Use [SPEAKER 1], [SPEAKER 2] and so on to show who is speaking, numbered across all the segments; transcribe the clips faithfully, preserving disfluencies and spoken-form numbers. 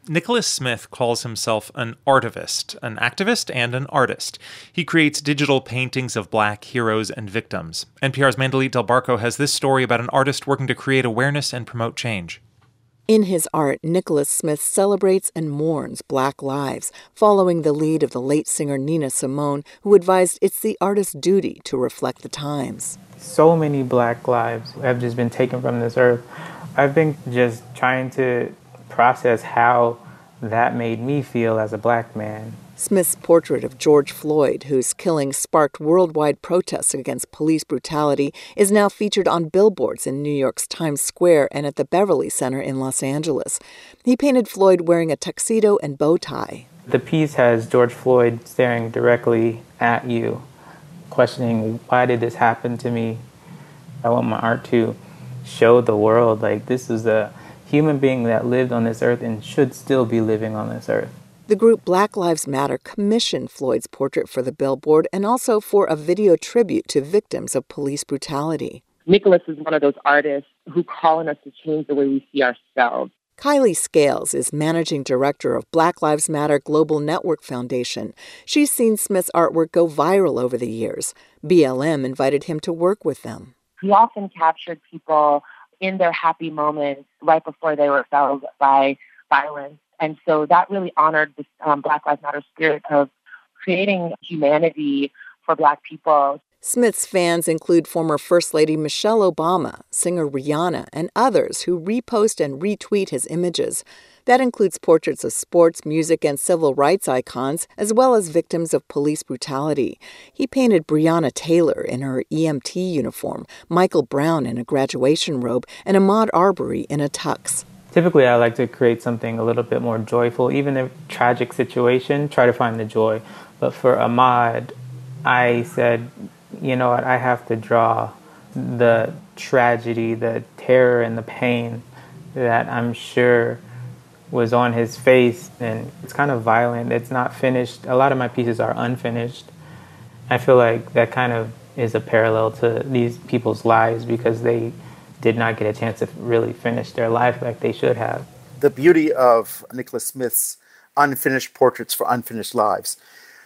[SPEAKER 1] Nicholas Smith calls himself an artivist, an activist, and an artist. He creates digital paintings of Black heroes and victims. N P R's Mandalit Del Barco has this story about an artist working to create awareness and promote change.
[SPEAKER 2] In his art, Nicholas Smith celebrates and mourns Black lives, following the lead of the late singer Nina Simone, who advised it's the artist's duty to reflect the times.
[SPEAKER 3] So many Black lives have just been taken from this earth. I've been just trying to process how that made me feel as a Black man.
[SPEAKER 2] Smith's portrait of George Floyd, whose killing sparked worldwide protests against police brutality, is now featured on billboards in New York's Times Square and at the Beverly Center in Los Angeles. He painted Floyd wearing a tuxedo and bow tie.
[SPEAKER 3] The piece has George Floyd staring directly at you, questioning, why did this happen to me? I want my art to show the world, like, this is a human being that lived on this earth and should still be living on this earth.
[SPEAKER 2] The group Black Lives Matter commissioned Floyd's portrait for the billboard and also for a video tribute to victims of police brutality.
[SPEAKER 4] Nicholas is one of those artists who call on us to change the way we see ourselves.
[SPEAKER 2] Kylie Scales is managing director of Black Lives Matter Global Network Foundation. She's seen Smith's artwork go viral over the years. B L M invited him to work with them.
[SPEAKER 4] He often captured people in their happy moments right before they were felled by violence. And so that really honored this um, Black Lives Matter spirit of creating humanity for Black people.
[SPEAKER 2] Smith's fans include former First Lady Michelle Obama, singer Rihanna, and others who repost and retweet his images. That includes portraits of sports, music, and civil rights icons, as well as victims of police brutality. He painted Breonna Taylor in her E M T uniform, Michael Brown in a graduation robe, and Ahmaud Arbery in a tux.
[SPEAKER 3] Typically, I like to create something a little bit more joyful. Even in a tragic situation, try to find the joy. But for Ahmaud, I said, you know what, I have to draw the tragedy, the terror, and the pain that I'm sure was on his face. And it's kind of violent. It's not finished. A lot of my pieces are unfinished. I feel like that kind of is a parallel to these people's lives because they did not get a chance to really finish their life like they should have.
[SPEAKER 5] The beauty of Nicholas Smith's unfinished portraits for unfinished lives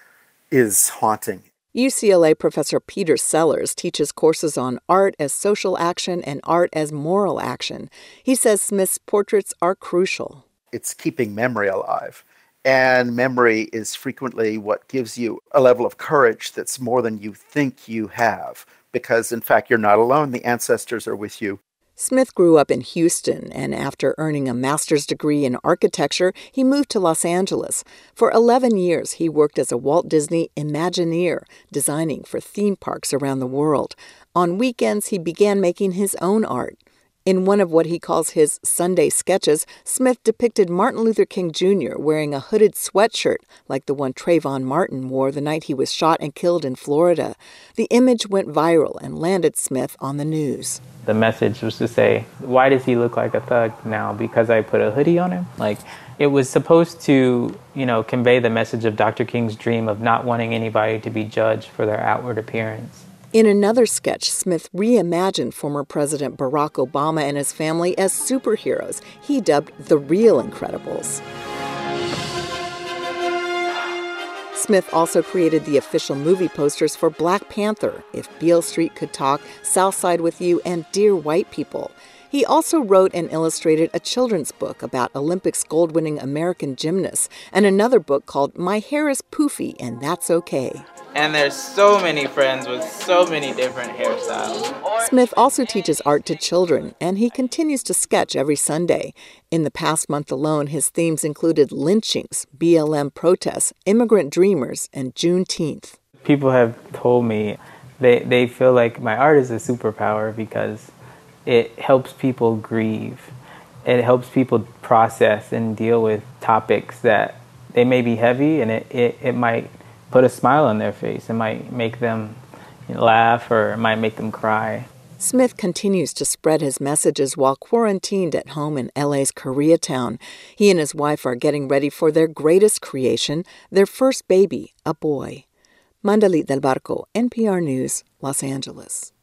[SPEAKER 5] is haunting.
[SPEAKER 2] U C L A professor Peter Sellers teaches courses on art as social action and art as moral action. He says Smith's portraits are crucial.
[SPEAKER 5] It's keeping memory alive. And memory is frequently what gives you a level of courage that's more than you think you have. Because, in fact, you're not alone. The ancestors are with you.
[SPEAKER 2] Smith grew up in Houston, and after earning a master's degree in architecture, he moved to Los Angeles. For eleven years, he worked as a Walt Disney Imagineer, designing for theme parks around the world. On weekends, he began making his own art. In one of what he calls his Sunday sketches, Smith depicted Martin Luther King Junior wearing a hooded sweatshirt like the one Trayvon Martin wore the night he was shot and killed in Florida. The image went viral and landed Smith on the news.
[SPEAKER 3] The message was to say, why does he look like a thug now? Because I put a hoodie on him? Like, it was supposed to, you know, convey the message of Doctor King's dream of not wanting anybody to be judged for their outward appearance.
[SPEAKER 2] In another sketch, Smith reimagined former President Barack Obama and his family as superheroes he dubbed the Real Incredibles. Smith also created the official movie posters for Black Panther, If Beale Street Could Talk, Southside with You, and Dear White People. He also wrote and illustrated a children's book about Olympics gold-winning American gymnasts and another book called My Hair is Poofy and That's Okay.
[SPEAKER 3] And there's so many friends with so many different hairstyles.
[SPEAKER 2] Smith also teaches art to children, and he continues to sketch every Sunday. In the past month alone, his themes included lynchings, B L M protests, immigrant dreamers, and Juneteenth.
[SPEAKER 3] People have told me they, they feel like my art is a superpower because it helps people grieve. It helps people process and deal with topics that they may be heavy, and it, it, it might put a smile on their face. It might make them laugh or it might make them cry.
[SPEAKER 2] Smith continues to spread his messages while quarantined at home in L A's Koreatown. He and his wife are getting ready for their greatest creation, their first baby, a boy. Mandalit Del Barco, N P R News, Los Angeles.